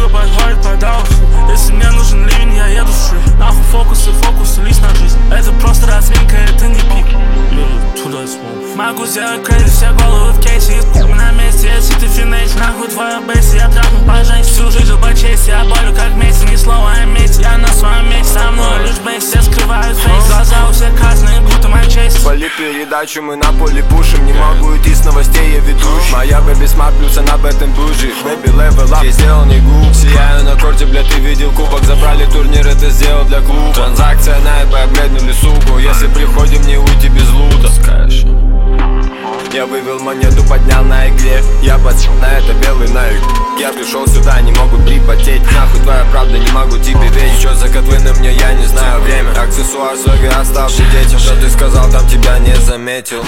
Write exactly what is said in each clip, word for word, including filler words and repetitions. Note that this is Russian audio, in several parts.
сука, подходит под ауф. Если мне нужен ливень, я еду в шри. Нахуй фокусы, фокусы, лист на жизнь. Это просто разминка, это не пик. Могу сделать крейзи, все головы в кейсе. Мы на месте, если ты финейс. Нахуй твоя бейси, я трахну по женщине. Всю жизнь в бачейсе, я болю как Месси. Ни слова о месте, я на своем месте. Со мной лишь бейс, все скрывают фейс. Глаза у всех красные, будто Манчестер. Полит передачу, мы на поле пушим. Не могу идти с новостей, я ведущий. Моя бэби смарт плюс, она бэтэн бужи. Бэби левел ап, я сделал не губ. Сияю на корте, блядь, ты видел кубок. Забрали турнир, это сделал для клуба. Транзакция на эбэ, обледнули суку. Если приходим, не уйти без лута. Скажешь. Я вывел монету, поднял на игре. Я подсел на это белый навик. Я пришел сюда, не могу припотеть. Нахуй твоя правда, не могу тебе верить. Чё за котлы мне, я не знаю время. Аксессуар свой оставший детям. Что ты сказал, там тебя не заметил.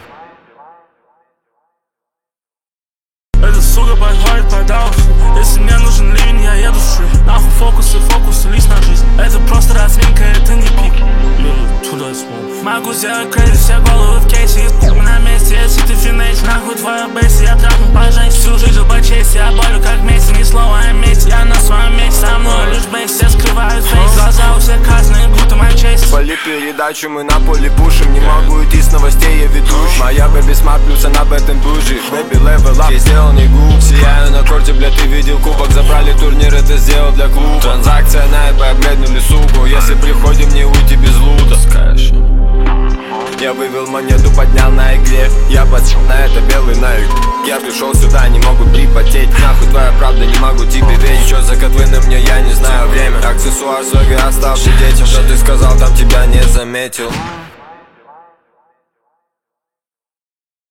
Это сука подходит под ауф. Если мне нужен ливень, я еду в шри. Нахуй фокусы, фокусы, лист на жизнь. Это просто разминка, это не пик. Могу сделать крейзи, все головы в кейсе. Мы на месте, если ты финейс. Нахуй твоя бейси, я трахну по женщине. Всю жизнь в бачейсе, я болю как Месси. Ни слова о месте, я на своем месте. Со мной лишь бейс, все скрывают фейс. Глаза у всех красные, будто Манчестер. Полит передачу, мы на поле пушим. Не могу идти с новостей, я ведущий. Моя бэби смарт плюс, она бэтэн бужи. Бэби левел ап, я сделал не губ. Сияю на корте, блядь, ты видел кубок. Забрали турнир, это сделал для клуба. Транзакция на эбэ, обледнули суку. Если приходим, не уйти без лута. Скажешь. Я вывел монету, поднял на игре. Я подсел на это белый навик. Я пришел сюда, не могу припотеть. Нахуй твоя правда, не могу тебе верить. Чё за котлы мне, я не знаю время. Аксессуар свой оставший детям. Что ты сказал, там тебя не заметил.